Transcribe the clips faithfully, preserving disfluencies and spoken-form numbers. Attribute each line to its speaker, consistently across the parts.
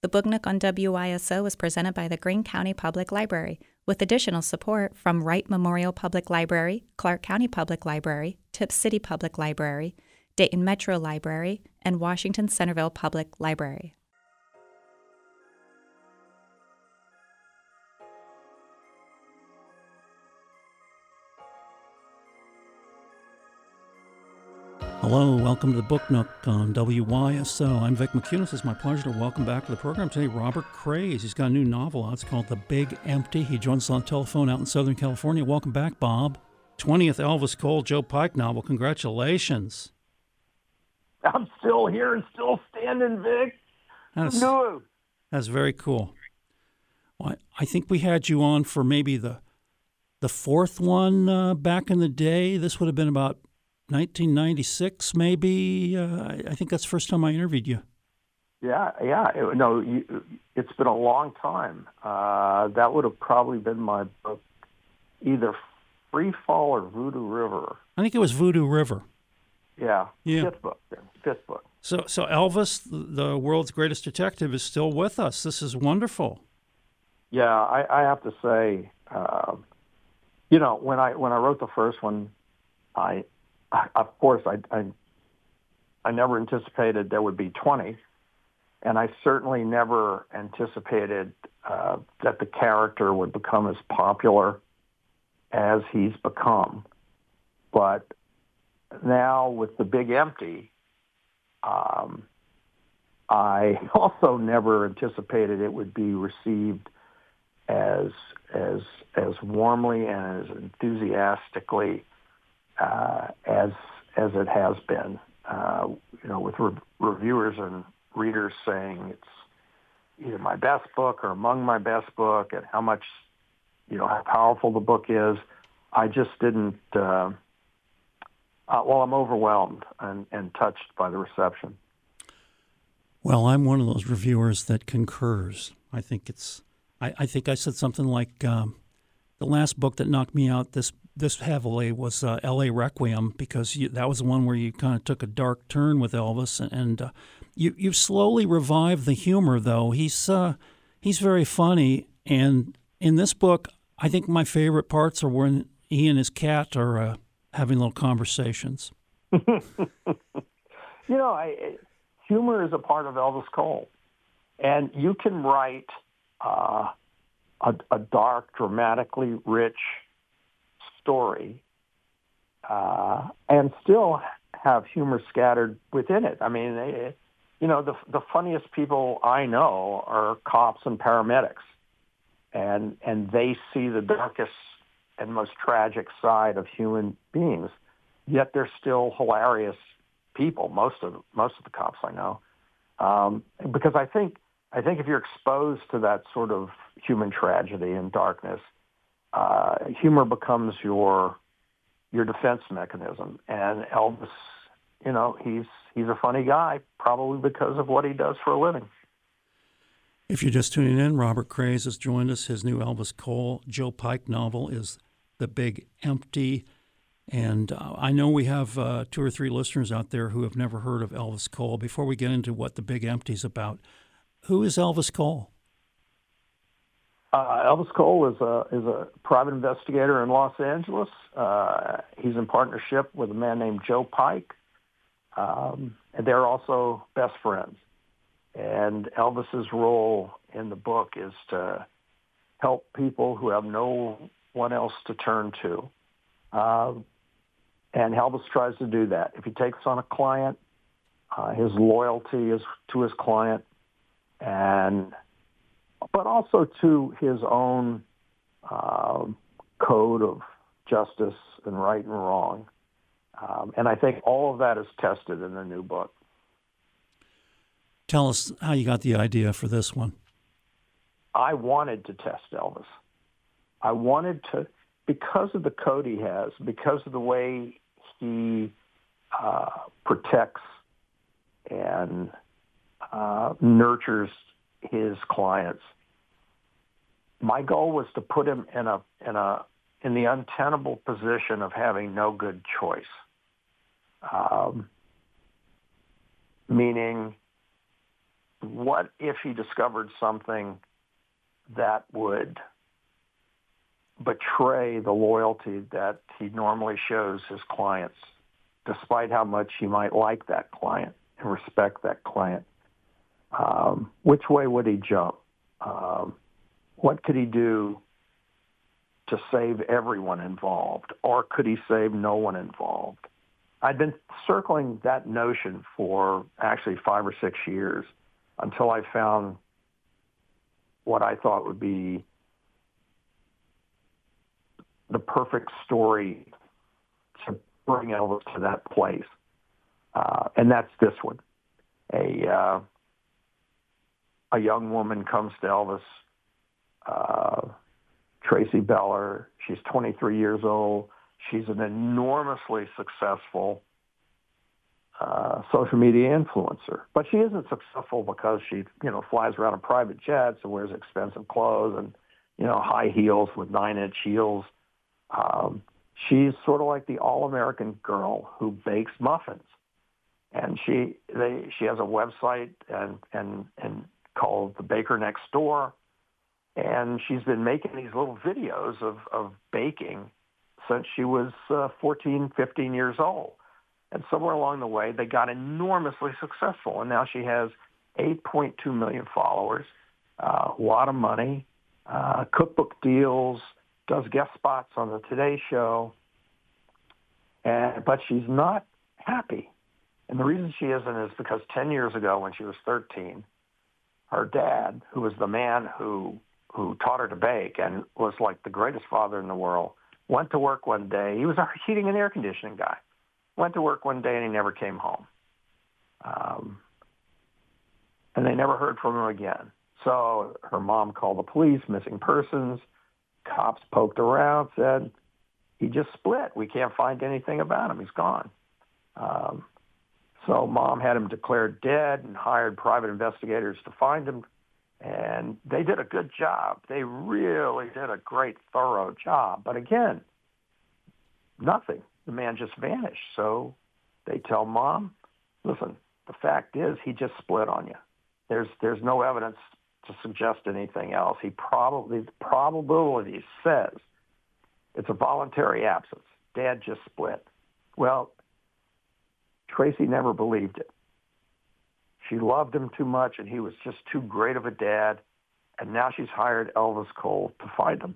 Speaker 1: The Book Nook on W Y S O is presented by the Greene County Public Library, with additional support from Wright Memorial Public Library, Clark County Public Library, Tipp City Public Library, Dayton Metro Library, and Washington Centerville Public Library.
Speaker 2: Hello, welcome to the Book Nook on W Y S O. I'm Vic McCunis. It's my pleasure to welcome back to the program today Robert Craze. He's got a new novel out. It's called The Big Empty. He joins us on the telephone out in Southern California. Welcome back, Bob. twentieth Elvis Cole, Joe Pike novel. Congratulations.
Speaker 3: I'm still here and still standing, Vic.
Speaker 2: That's,
Speaker 3: no.
Speaker 2: that's very cool. Well, I think we had you on for maybe the the fourth one uh, back in the day. This would have been about nineteen ninety-six, maybe. Uh, I think that's the first time I interviewed you.
Speaker 3: Yeah, yeah. It, no, you, it's been a long time. Uh, that would have probably been my book, either Free Fall or Voodoo River.
Speaker 2: I think it was Voodoo River.
Speaker 3: Yeah,
Speaker 2: yeah.
Speaker 3: fifth book. Then. Fifth book.
Speaker 2: So, so Elvis, the world's greatest detective, is still with us. This is wonderful.
Speaker 3: Yeah, I, I have to say, uh, you know, when I when I wrote the first one, I. Of course, I, I I never anticipated there would be twenty, and I certainly never anticipated uh, that the character would become as popular as he's become. But now with The Big Empty, um, I also never anticipated it would be received as as as warmly and as enthusiastically Uh, as as it has been, uh, you know, with re- reviewers and readers saying it's either my best book or among my best book, and how much, you know, how powerful the book is. I just didn't. Uh, uh, well, I'm overwhelmed and, and touched by the reception.
Speaker 2: Well, I'm one of those reviewers that concurs. I think it's. I, I think I said something like um, the last book that knocked me out this. This heavily was uh, L A Requiem, because you, that was the one where you kind of took a dark turn with Elvis, and, and uh, you you slowly revived the humor. Though he's uh, he's very funny, and in this book, I think my favorite parts are when he and his cat are uh, having little conversations.
Speaker 3: You know, I, humor is a part of Elvis Cole, and you can write uh, a, a dark, dramatically rich story uh, and still have humor scattered within it. I mean, they, you know, the the funniest people I know are cops and paramedics, and and they see the darkest and most tragic side of human beings. Yet they're still hilarious people. Most of most of the cops I know, um, because I think I think if you're exposed to that sort of human tragedy and darkness, Uh, humor becomes your your defense mechanism. And Elvis, you know, he's he's a funny guy, probably because of what he does for a living.
Speaker 2: If you're just tuning in, Robert Craze has joined us. His new Elvis Cole, Joe Pike novel is The Big Empty. And uh, I know we have uh, two or three listeners out there who have never heard of Elvis Cole. Before we get into what The Big Empty is about, who is Elvis Cole?
Speaker 3: Uh, Elvis Cole is a is a private investigator in Los Angeles. Uh, he's in partnership with a man named Joe Pike, um, and they're also best friends. And Elvis's role in the book is to help people who have no one else to turn to, uh, and Elvis tries to do that. If he takes on a client, uh, his loyalty is to his client, and but also to his own uh, code of justice and right and wrong. Um, and I think all of that is tested in the new book.
Speaker 2: Tell us how you got the idea for this one.
Speaker 3: I wanted to test Elvis. I wanted to, because of the code he has, because of the way he uh, protects and uh, nurtures his clients. My goal was to put him in a in a in the untenable position of having no good choice, um, meaning what if he discovered something that would betray the loyalty that he normally shows his clients, despite how much he might like that client and respect that client? Um, which way would he jump? Um, what could he do to save everyone involved, or could he save no one involved? I'd been circling that notion for actually five or six years until I found what I thought would be the perfect story to bring Elvis to that place. Uh, and that's this one. A, uh, a young woman comes to Elvis, uh, Tracy Beller. She's twenty-three years old. She's an enormously successful uh, social media influencer. But she isn't successful because she, you know, flies around in private jets and wears expensive clothes and, you know, high heels with nine-inch heels. Um, she's sort of like the all-American girl who bakes muffins. And she they she has a website and and and called The Baker Next Door. And she's been making these little videos of, of baking since she was uh, fourteen, fifteen years old. And somewhere along the way, they got enormously successful. And now she has eight point two million followers, uh, a lot of money, uh, cookbook deals, does guest spots on the Today Show. And, but she's not happy. And the reason she isn't is because ten years ago when she was thirteen, her dad, who was the man who who taught her to bake and was like the greatest father in the world, went to work one day. He was a heating and air conditioning guy. Went to work one day and he never came home. Um, and they never heard from him again. So her mom called the police, missing persons. Cops poked around, said, he just split. We can't find anything about him. He's gone. Um, so mom had him declared dead and hired private investigators to find him. And they did a good job. They really did a great, thorough job. But again, nothing. The man just vanished. So they tell mom, listen, the fact is he just split on you. There's there's no evidence to suggest anything else. He probably, the probability says it's a voluntary absence. Dad just split. Well, Tracy never believed it. She loved him too much, and he was just too great of a dad. And now she's hired Elvis Cole to find him.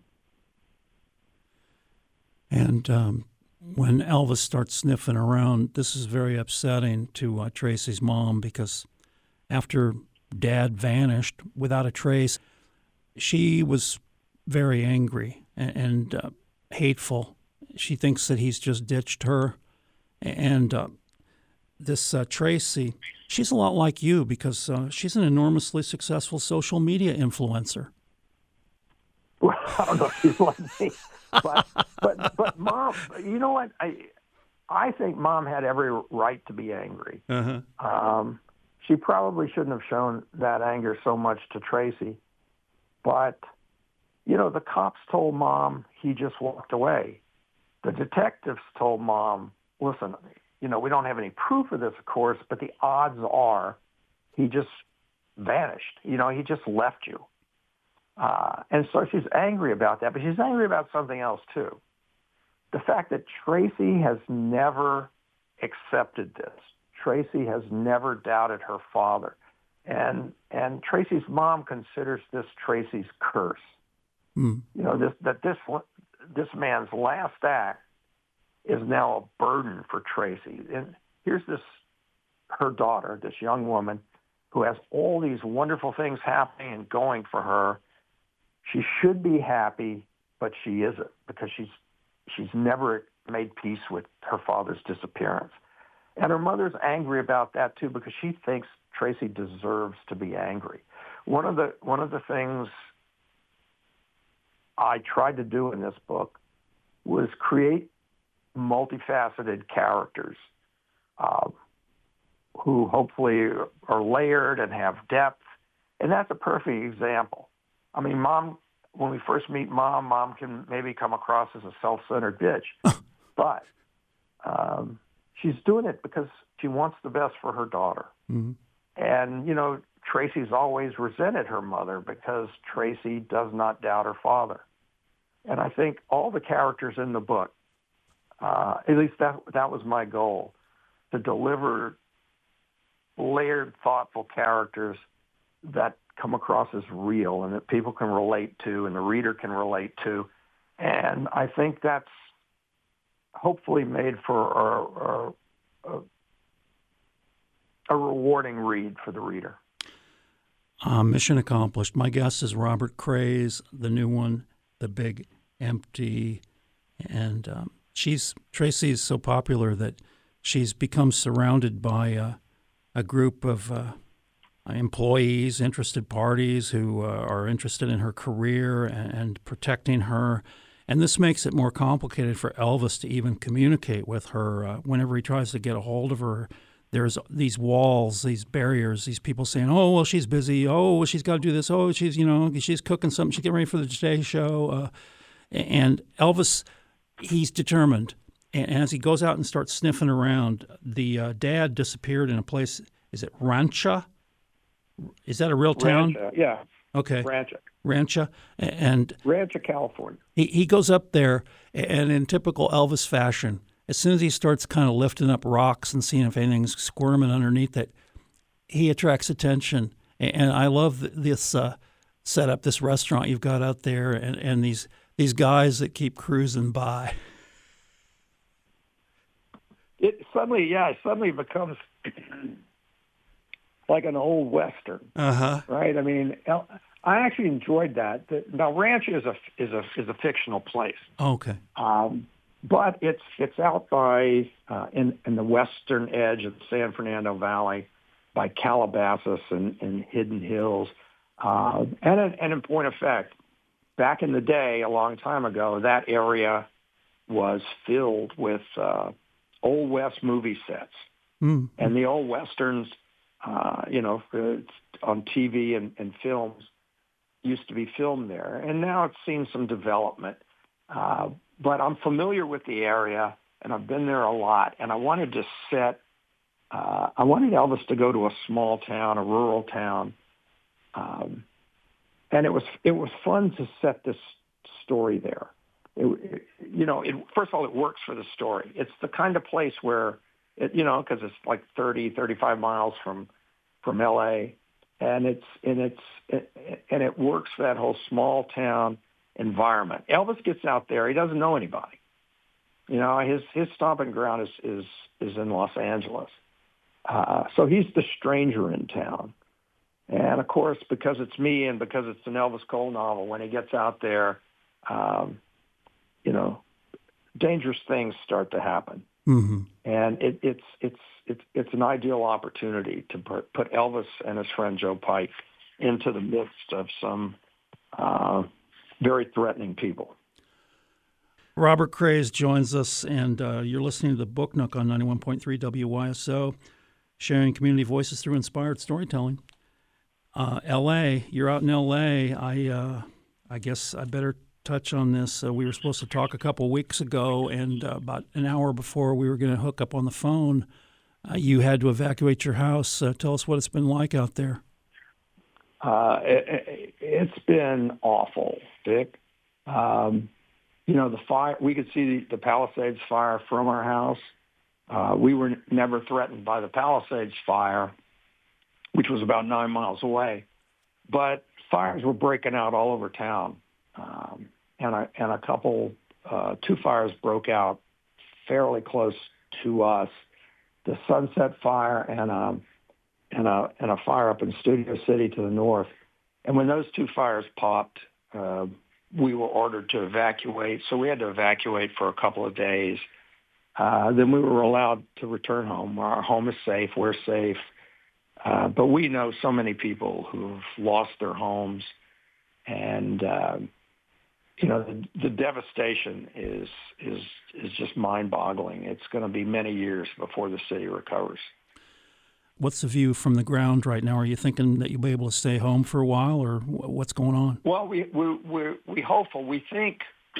Speaker 2: And um, when Elvis starts sniffing around, this is very upsetting to uh, Tracy's mom, because after Dad vanished without a trace, she was very angry and, and uh, hateful. She thinks that he's just ditched her. And uh, this uh, Tracy, she's a lot like you, because uh, she's an enormously successful social media influencer.
Speaker 3: Well, I don't know if she's like me, but but but mom, you know what? I I think mom had every right to be angry.
Speaker 2: Uh-huh.
Speaker 3: Um, she probably shouldn't have shown that anger so much to Tracy, but you know, the cops told mom he just walked away. The detectives told mom, listen, you know, we don't have any proof of this, of course, but the odds are he just vanished. You know, he just left you. Uh, and so she's angry about that, but she's angry about something else, too. The fact that Tracy has never accepted this. Tracy has never doubted her father. And and Tracy's mom considers this Tracy's curse. Mm. You know, this, that this this man's last act is now a burden for Tracy. And here's this, her daughter, this young woman, who has all these wonderful things happening and going for her. She should be happy, but she isn't, because she's she's never made peace with her father's disappearance. And her mother's angry about that too, because she thinks Tracy deserves to be angry. One of the one of the things I tried to do in this book was create multifaceted characters uh, who hopefully are layered and have depth. And that's a perfect example. I mean, mom, when we first meet mom, mom can maybe come across as a self-centered bitch. But um, she's doing it because she wants the best for her daughter. Mm-hmm. And, you know, Tracy's always resented her mother because Tracy does not doubt her father. And I think all the characters in the book, uh, at least that that was my goal, to deliver layered, thoughtful characters that come across as real and that people can relate to and the reader can relate to. And I think that's hopefully made for a, a, a rewarding read for the reader.
Speaker 2: Uh, mission accomplished. My guess is Robert Craze, the new one, The Big Empty, and um, she's Tracy is so popular that she's become surrounded by a, a group of uh, employees, interested parties who uh, are interested in her career and, and protecting her. And this makes it more complicated for Elvis to even communicate with her. Uh, whenever he tries to get a hold of her, there's these walls, these barriers, these people saying, oh, well, she's busy. Oh, well, she's got to do this. Oh, she's, you know, she's cooking something. She's getting ready for the Today Show. Uh, and Elvis, he's determined. And as he goes out and starts sniffing around, the uh, dad disappeared in a place, is it Rancha? Is that a real town?
Speaker 3: Rancha, yeah.
Speaker 2: Okay.
Speaker 3: Rancha.
Speaker 2: Rancha. And
Speaker 3: Rancha, California.
Speaker 2: He, he goes up there, and in typical Elvis fashion, as soon as he starts kind of lifting up rocks and seeing if anything's squirming underneath it, he attracts attention. And I love this uh, setup, this restaurant you've got out there, and, and these these guys that keep cruising by.
Speaker 3: It suddenly, yeah, it suddenly becomes like an old Western,
Speaker 2: uh-huh.
Speaker 3: right? I mean, I actually enjoyed that. Now, Rancho is a is a is a fictional place.
Speaker 2: Okay.
Speaker 3: Um, But it's it's out by uh, in in the western edge of the San Fernando Valley, by Calabasas and, and Hidden Hills, uh, and and in point of fact, back in the day, a long time ago, that area was filled with uh, old West movie sets,
Speaker 2: mm.
Speaker 3: and the old westerns, uh, you know, on T V and, and films, used to be filmed there, and now it's seen some development. Uh, But I'm familiar with the area, and I've been there a lot. And I wanted to set, uh, I wanted Elvis to go to a small town, a rural town, um, and it was it was fun to set this story there. It, it, you know, it, first of all, it works for the story. It's the kind of place where, it, you know, because it's like thirty, thirty-five miles from from L A, and it's and it's it, and it works for that whole small town environment. Elvis gets out there. He doesn't know anybody. You know, his his stomping ground is is, is in Los Angeles. Uh, so he's the stranger in town. And, of course, because it's me and because it's an Elvis Cole novel, when he gets out there, um, you know, dangerous things start to happen.
Speaker 2: Mm-hmm.
Speaker 3: And it, it's it's it's it's an ideal opportunity to put, put Elvis and his friend Joe Pike into the midst of some uh, very threatening people.
Speaker 2: Robert Craze joins us, and uh, you're listening to the Book Nook on ninety-one point three W Y S O, sharing community voices through inspired storytelling. Uh, L A, you're out in L A. I uh, I guess I better touch on this. Uh, we were supposed to talk a couple weeks ago, and uh, about an hour before we were going to hook up on the phone, uh, you had to evacuate your house. Uh, tell us what it's been like out there.
Speaker 3: Uh, it, it's been awful, Dick. Um, you know, the fire, we could see the, the Palisades fire from our house. Uh, we were never threatened by the Palisades fire, which was about nine miles away. But fires were breaking out all over town. Um, and, a, and a couple, uh, two fires broke out fairly close to us. The Sunset Fire and um, and a and a fire up in Studio City to the north. And when those two fires popped, uh, we were ordered to evacuate. So we had to evacuate for a couple of days. Uh, then we were allowed to return home. Our home is safe. We're safe. Uh, but we know so many people who've lost their homes. And, uh, you know, the, the devastation is, is, is just mind-boggling. It's going to be many years before the city recovers.
Speaker 2: What's the view from the ground right now? Are you thinking that you'll be able to stay home for a while, or what's going on?
Speaker 3: Well, we we we we hopeful. We think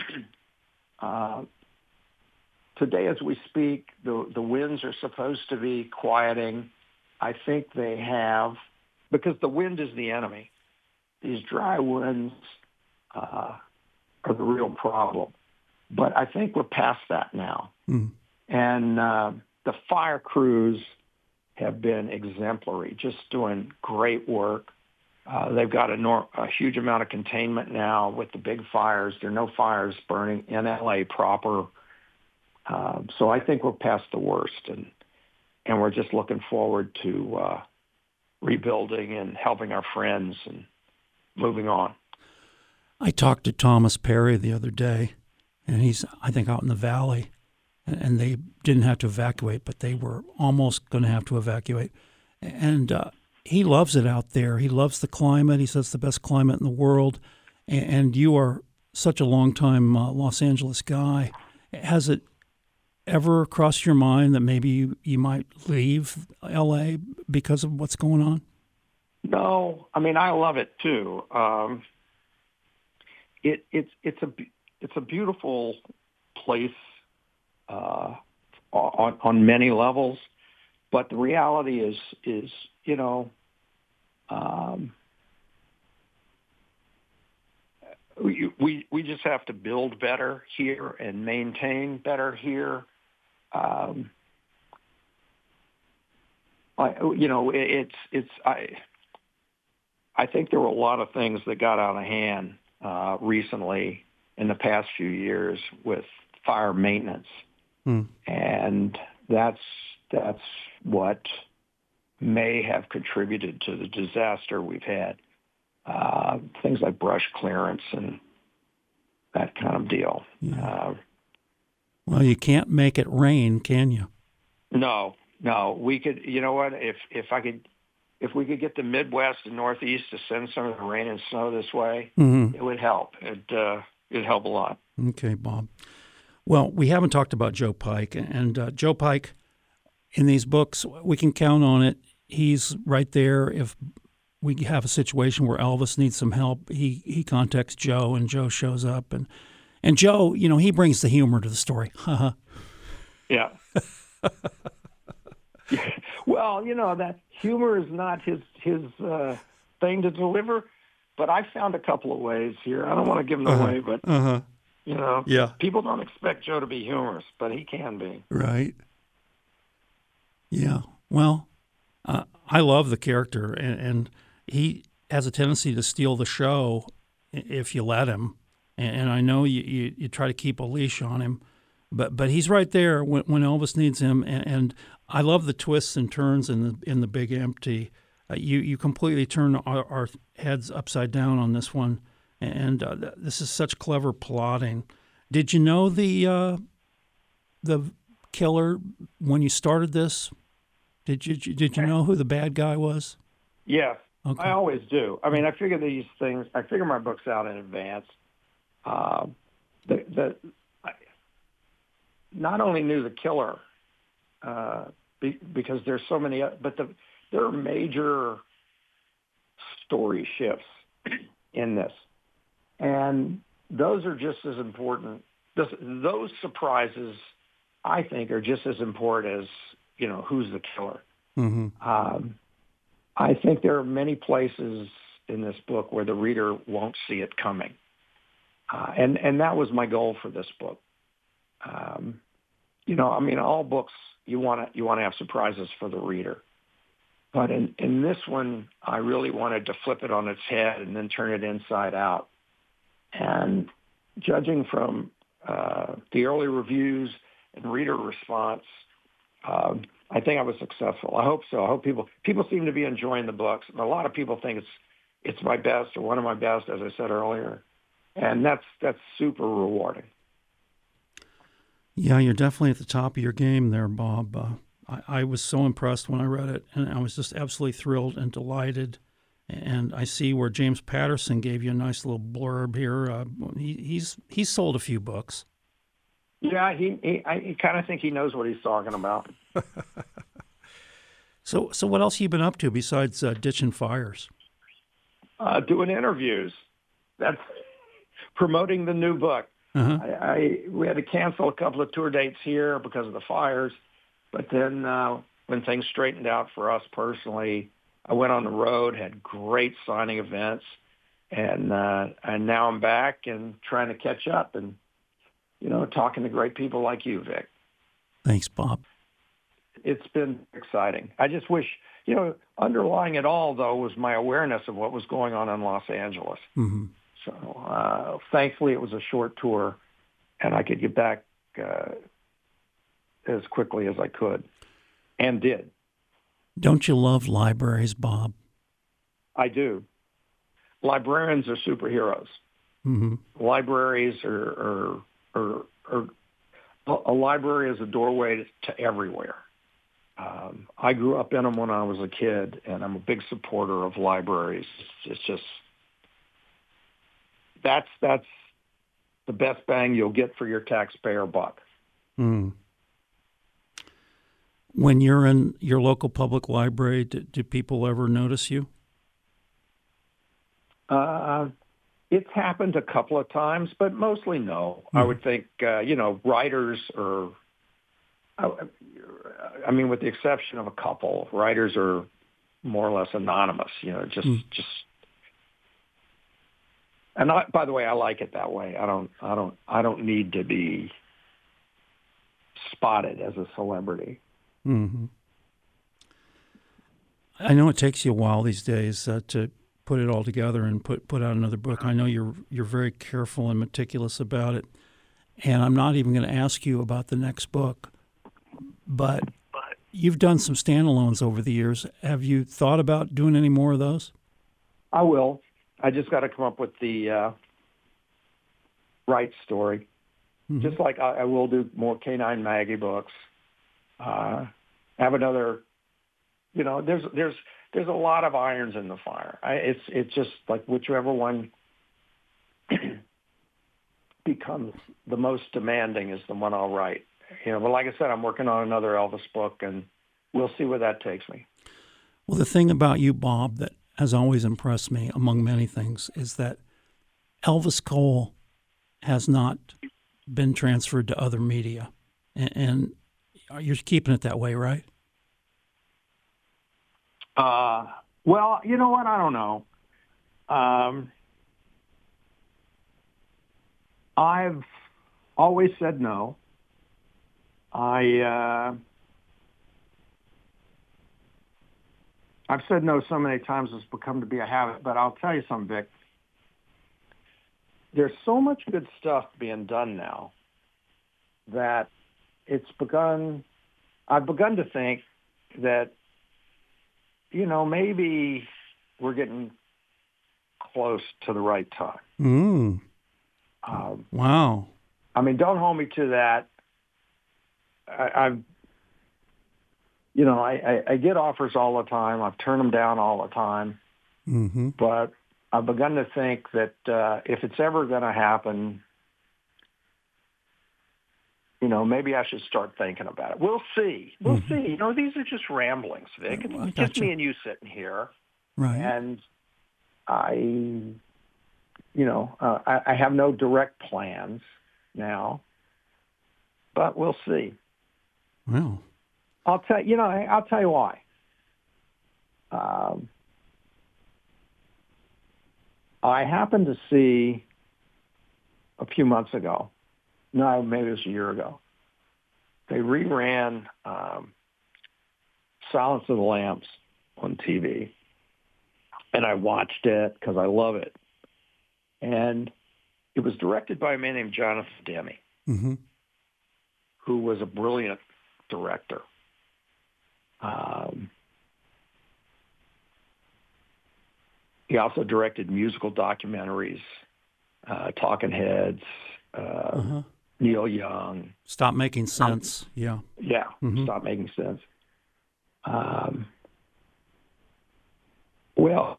Speaker 3: uh, today, as we speak, the the winds are supposed to be quieting. I think they have, because the wind is the enemy. These dry winds uh, are the real problem. But I think we're past that now. Mm. And uh, the fire crews have been exemplary, just doing great work. Uh, they've got a, nor- a huge amount of containment now with the big fires. There are no fires burning in L A proper. Uh, so I think we're past the worst, and and we're just looking forward to uh, rebuilding and helping our friends and moving on.
Speaker 2: I talked to Thomas Perry the other day, and he's, I think, out in the valley, and they didn't have to evacuate, but they were almost going to have to evacuate. And uh, he loves it out there. He loves the climate. He says it's the best climate in the world. And you are such a long-time uh, Los Angeles guy. Has it ever crossed your mind that maybe you, you might leave L A because of what's going on?
Speaker 3: No. I mean, I love it, too. Um, it, it's, it's, a, it's a beautiful place uh, on, on many levels. But the reality is, is you know, um, we, we we just have to build better here and maintain better here. Um, I, you know, it, it's it's I. I think there were a lot of things that got out of hand uh, recently in the past few years with fire maintenance, hmm. and that's. That's what may have contributed to the disaster we've had. Uh, things like brush clearance and that kind of deal. Yeah. Uh,
Speaker 2: well, you can't make it rain, can you?
Speaker 3: No, no. We could. You know what? If if I could, if we could get the Midwest and Northeast to send some of the rain and snow this way, mm-hmm. it would help. It uh, it'd help a lot.
Speaker 2: Okay, Bob. Well, we haven't talked about Joe Pike, and uh, Joe Pike. In these books, we can count on it. He's right there. If we have a situation where Elvis needs some help, he he contacts Joe, and Joe shows up. And and Joe, you know, he brings the humor to the story.
Speaker 3: Yeah. Well, you know, that humor is not his his uh, thing to deliver, but I found a couple of ways here. I don't want to give them uh-huh. away, but uh-huh. you know,
Speaker 2: yeah.
Speaker 3: people don't expect Joe to be humorous, but he can be.
Speaker 2: Right. Yeah, well, uh, I love the character, and, and he has a tendency to steal the show if you let him. And, and I know you, you, you try to keep a leash on him, but but he's right there when, when Elvis needs him. And, and I love the twists and turns in the in the Big Empty. Uh, you you completely turn our, our heads upside down on this one, and uh, this is such clever plotting. Did you know the uh, the killer when you started this? Did you did you know who the bad guy was?
Speaker 3: Yes,
Speaker 2: okay.
Speaker 3: I always do. I mean, I figure these things. I figure my books out in advance. Uh, the the I not only knew the killer uh, be, because there's so many, but the there are major story shifts in this, and those are just as important. Those, those surprises, I think, are just as important as, you know, who's the killer. Mm-hmm. Um, I think there are many places in this book where the reader won't see it coming. Uh, and, and that was my goal for this book. Um, you know, I mean, all books, you want to you want to have surprises for the reader. But in, in this one, I really wanted to flip it on its head and then turn it inside out. And judging from uh, the early reviews and reader response, um, I think I was successful. I hope so. I hope people people seem to be enjoying the books. And a lot of people think it's it's my best or one of my best, as I said earlier, and that's that's super rewarding.
Speaker 2: Yeah, you're definitely at the top of your game there, Bob. Uh, I, I was so impressed when I read it, and I was just absolutely thrilled and delighted. And I see where James Patterson gave you a nice little blurb here. Uh, he, he's he's sold a few books.
Speaker 3: Yeah, he he, I he kind of think he knows what he's talking about.
Speaker 2: so so what else have you been up to besides uh, ditching fires?
Speaker 3: Uh, doing interviews. That's promoting the new book. Uh-huh. I, I we had to cancel a couple of tour dates here because of the fires, but then uh, when things straightened out for us personally, I went on the road, had great signing events, and uh, and now I'm back and trying to catch up and, you know, talking to great people like you, Vic.
Speaker 2: Thanks, Bob.
Speaker 3: It's been exciting. I just wish, you know, underlying it all, though, was my awareness of what was going on in Los Angeles.
Speaker 2: Mm-hmm.
Speaker 3: So uh, thankfully it was a short tour, and I could get back uh, as quickly as I could, and did.
Speaker 2: Don't you love libraries, Bob?
Speaker 3: I do. Librarians are superheroes.
Speaker 2: Mm-hmm.
Speaker 3: Libraries are, are, are, are, a library is a doorway to everywhere. Um, I grew up in them when I was a kid, and I'm a big supporter of libraries. It's just, that's, that's the best bang you'll get for your taxpayer buck.
Speaker 2: Mm. When you're in your local public library, do, do people ever notice you?
Speaker 3: Uh, it's happened a couple of times, but mostly no. Mm. I would think, uh, you know, writers are, I, I mean, with the exception of a couple, writers are more or less anonymous, you know, just, mm. just, and I, by the way, I like it that way. I don't, I don't, I don't need to be spotted as a celebrity.
Speaker 2: Mm-hmm. I know it takes you a while these days uh, to put it all together and put put out another book. I know you're you're very careful and meticulous about it, and I'm not even going to ask you about the next book. But you've done some standalones over the years. Have you thought about doing any more of those?
Speaker 3: I will. I just got to come up with the uh, right story. Mm-hmm. Just like I, I will do more K nine Maggie books. Uh, have another, you know, there's there's there's a lot of irons in the fire. I, it's it's just like whichever one becomes the most demanding is the one I'll write. You know, but like I said, I'm working on another Elvis book, and we'll see where that takes me.
Speaker 2: Well, the thing about you, Bob, that has always impressed me, among many things, is that Elvis Cole has not been transferred to other media, and, and you're keeping it that way, right?
Speaker 3: Uh, well, you know what? I don't know. Um, I've always said no. I uh, I've said no so many times it's become to be a habit. But I'll tell you something, Vic. There's so much good stuff being done now that it's begun. I've begun to think that, you know, maybe we're getting close to the right time.
Speaker 2: Mm.
Speaker 3: Um,
Speaker 2: wow.
Speaker 3: I mean, don't hold me to that. I, I've, you know, I, I, I get offers all the time. I've turned them down all the time.
Speaker 2: Mm-hmm.
Speaker 3: But I've begun to think that uh, if it's ever going to happen, you know, maybe I should start thinking about it. We'll see. We'll mm-hmm. see. You know, these are just ramblings, Vic. It's
Speaker 2: well,
Speaker 3: just
Speaker 2: you.
Speaker 3: me and you sitting here.
Speaker 2: Right.
Speaker 3: And I, you know, uh, I, I have no direct plans now, but we'll see.
Speaker 2: Well,
Speaker 3: I'll tell you know, I'll tell you why. Um, I happened to see a few months ago. No, maybe it was a year ago. They reran um, Silence of the Lambs on T V, and I watched it because I love it. And it was directed by a man named Jonathan Demme,
Speaker 2: mm-hmm.
Speaker 3: who was a brilliant director. Um, he also directed musical documentaries, uh, Talking Heads, uh, uh-huh. Neil Young.
Speaker 2: Stop Making Sense. Um, yeah.
Speaker 3: Yeah.
Speaker 2: Mm-hmm.
Speaker 3: Stop Making Sense. Um, well,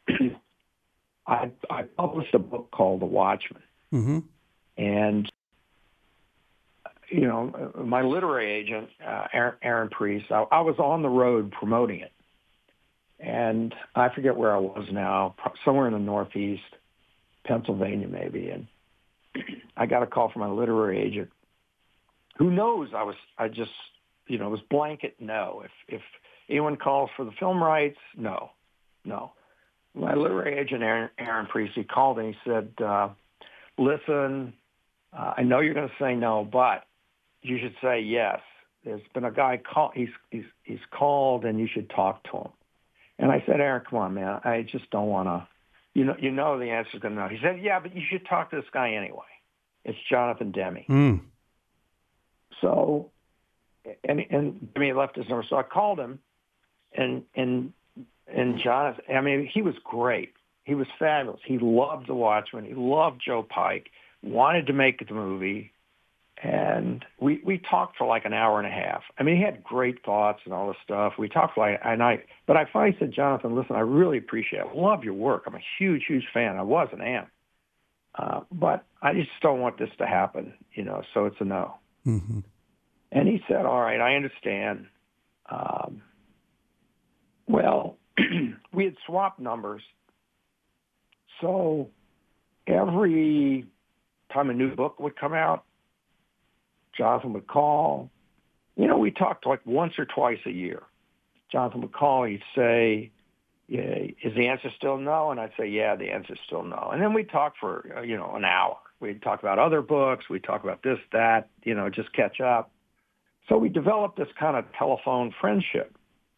Speaker 3: I, I published a book called The Watchmen.
Speaker 2: Mm-hmm.
Speaker 3: And, you know, my literary agent, uh, Aaron, Aaron Priest, I, I was on the road promoting it. And I forget where I was now, somewhere in the Northeast, Pennsylvania maybe. And I got a call from my literary agent. Who knows? I was, I just, you know, it was blanket no. If if Anyone calls for the film rights? No, no. My literary agent, Aaron, Aaron Priestley, called and he said, uh, listen, uh, I know you're going to say no, but you should say yes. There's been a guy call. He's he's he's called, and you should talk to him. And I said, Aaron, come on, man. I just don't want to. You know, you know the answer's going to no. He said, yeah, but you should talk to this guy anyway. It's Jonathan Demme.
Speaker 2: Mm.
Speaker 3: So, and and Demme left his number, so I called him, and and and Jonathan. I mean, he was great. He was fabulous. He loved The Watchmen. He loved Joe Pike. Wanted to make the movie. And we, we talked for like an hour and a half. I mean, he had great thoughts and all this stuff. We talked for like, and I, but I finally said, Jonathan, listen, I really appreciate it. I love your work. I'm a huge, huge fan. I was and am. Uh, but I just don't want this to happen, you know, so it's a no.
Speaker 2: Mm-hmm.
Speaker 3: And he said, all right, I understand. Um, well, we had swapped numbers. So every time a new book would come out, Jonathan would call. You know, we talked like once or twice a year. Jonathan would call. He'd say, yeah, is the answer still no? And I'd say, yeah, the answer's still no. And then we'd talk for, uh, you know, an hour. We'd talk about other books. We'd talk about this, that, you know, just catch up. So we developed this kind of telephone friendship.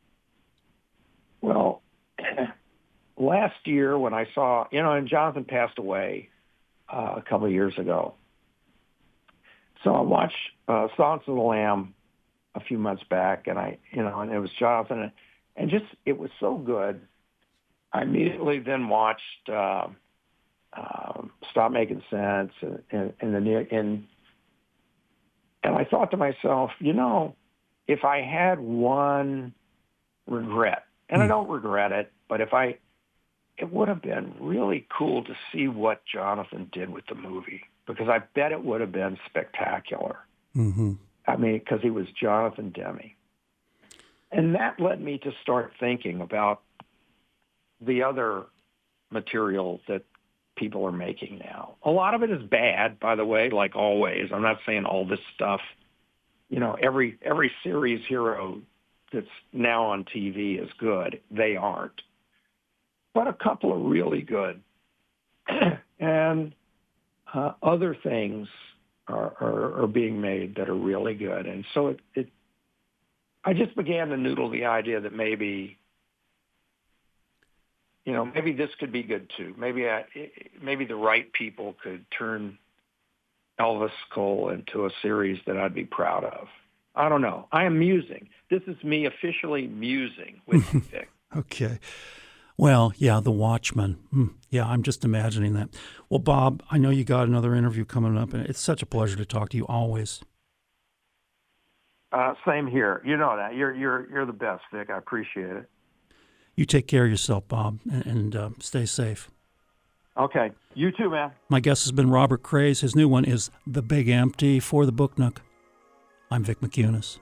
Speaker 3: Well, last year when I saw, you know, and Jonathan passed away uh, a couple of years ago. So I watched uh, Silence of the Lamb a few months back, and I, you know, and it was Jonathan, and, and just it was so good. I immediately then watched uh, uh, Stop Making Sense, and and, and the and and I thought to myself, you know, if I had one regret, and I don't regret it, but if I, it would have been really cool to see what Jonathan did with the movie. Because I bet it would have been spectacular.
Speaker 2: Mm-hmm.
Speaker 3: I mean, because he was Jonathan Demme. And that led me to start thinking about the other material that people are making now. A lot of it is bad, by the way, like always. I'm not saying all this stuff, you know, every every series hero that's now on T V is good. They aren't. But a couple are really good. And Uh, other things are, are, are being made that are really good. And so it, it, I just began to noodle the idea that maybe, you know, maybe this could be good too. Maybe I, maybe the right people could turn Elvis Cole into a series that I'd be proud of. I don't know. I am musing. This is me officially musing with you, Vic.
Speaker 2: Okay. Well, yeah, The Watchmen. Mm, yeah, I'm just imagining that. Well, Bob, I know you got another interview coming up, and it's such a pleasure to talk to you always.
Speaker 3: Uh, same here. You know that. You're you're you're the best, Vic. I appreciate it.
Speaker 2: You take care of yourself, Bob, and, and uh, stay safe.
Speaker 3: Okay. You too, man.
Speaker 2: My guest has been Robert Craze. His new one is The Big Empty. For the Book Nook, I'm Vic McInnes.